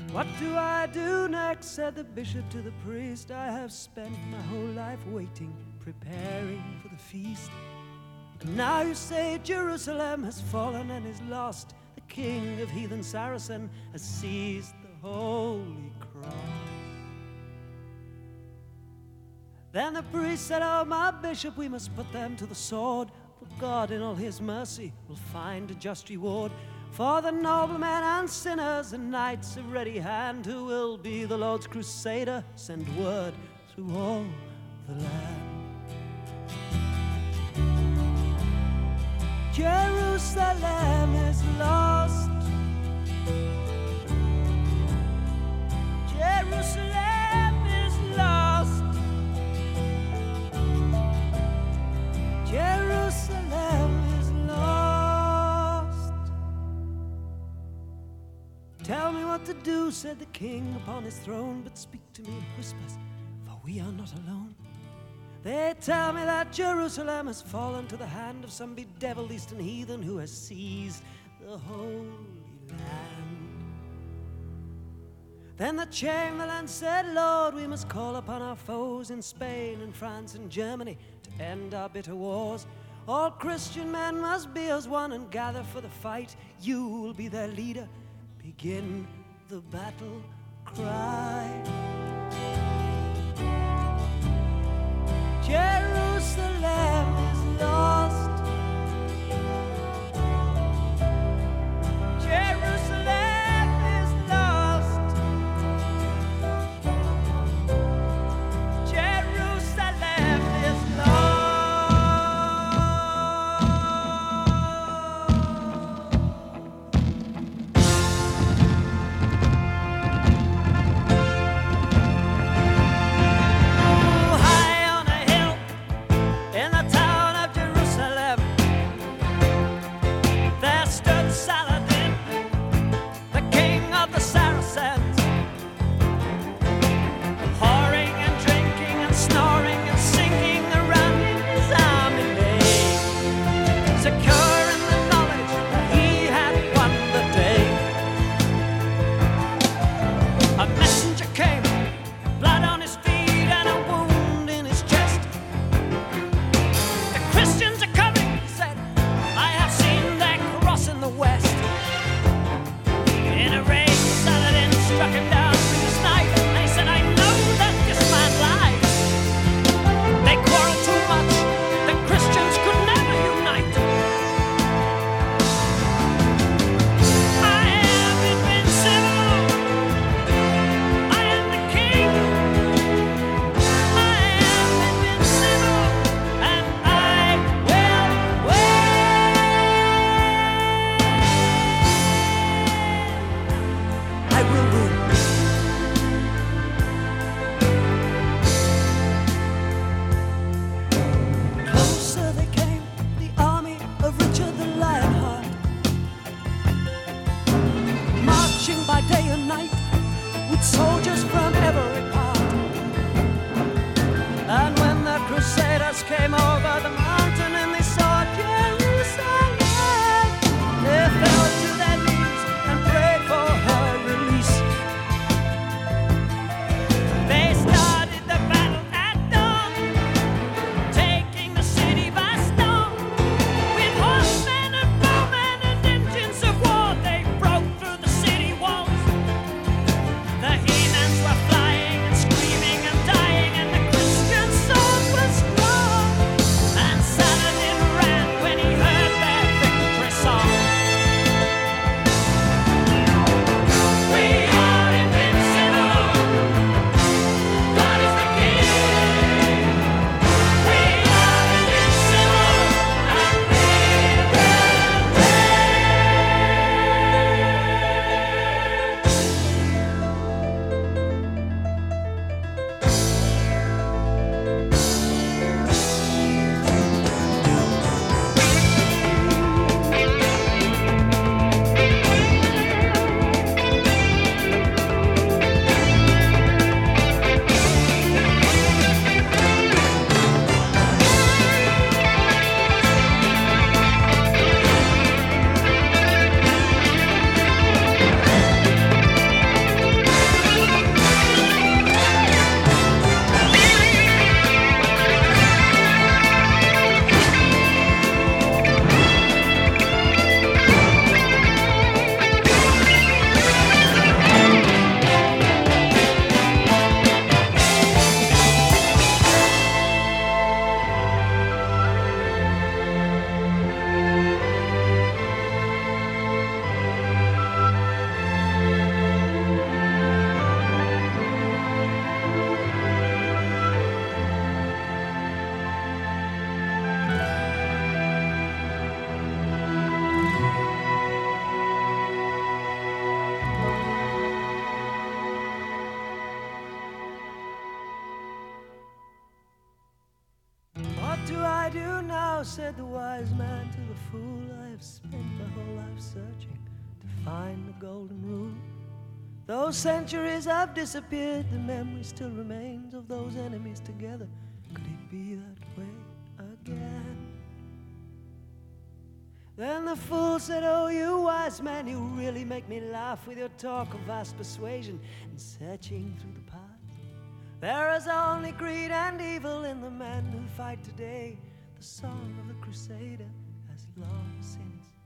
What do I do next? Said the bishop to the priest. I have spent my whole life waiting, preparing for the feast. And now you say Jerusalem has fallen and is lost. The king of heathen Saracen has seized the holy cross. Then the priest said, oh, my bishop, we must put them to the sword. For God in all his mercy will find a just reward for the noblemen and sinners and knights of ready hand who will be the Lord's crusader, send word through all the land. Jerusalem is lost. Jerusalem is lost. Jerusalem is lost. Tell me what to do, said the king upon his throne, but speak to me in whispers, for we are not alone. They tell me that Jerusalem has fallen to the hand of some bedeviled eastern heathen who has seized the holy land. Then the chamberlain said, Lord, we must call upon our foes in Spain and France and Germany to end our bitter wars. All Christian men must be as one and gather for the fight. You will be their leader. Begin the battle cry. Jerusalem is lost. Jerusalem is lost. Jerusalem is lost. said the wise man to the fool, I have spent my whole life searching to find the golden rule. Those centuries have disappeared, the memory still remains of those enemies together. Could it be that way again? Then the fool said, oh, you wise man, you really make me laugh with your talk of vast persuasion and searching through the past. There is only greed and evil in the men who fight today. The song of the crusader has long since